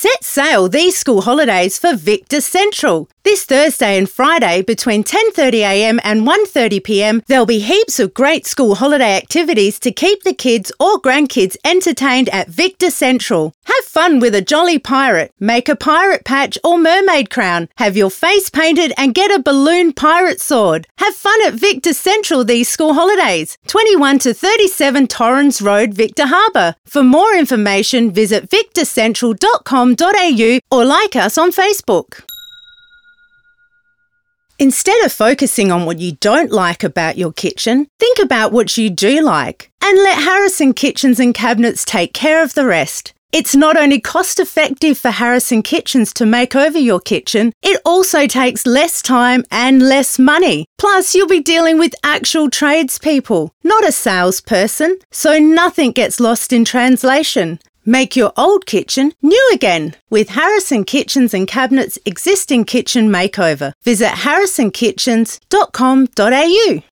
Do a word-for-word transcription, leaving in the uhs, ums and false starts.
Set sail these school holidays for Victor Central. This Thursday and Friday between ten thirty a m and one thirty p m, there'll be heaps of great school holiday activities to keep the kids or grandkids entertained at Victor Central. Have fun with a jolly pirate, make a pirate patch or mermaid crown, have your face painted and get a balloon pirate sword. Have fun at Victor Central these school holidays. twenty-one to thirty-seven Torrens Road, Victor Harbour. For more information, visit victor central dot com dot a u or like us on Facebook. Instead of focusing on what you don't like about your kitchen, think about what you do like and let Harrison Kitchens and Cabinets take care of the rest. It's not only cost-effective for Harrison Kitchens to make over your kitchen, it also takes less time and less money. Plus, you'll be dealing with actual tradespeople, not a salesperson, so nothing gets lost in translation. Make your old kitchen new again with Harrison Kitchens and Cabinets existing kitchen makeover. Visit harrison kitchens dot com dot a u.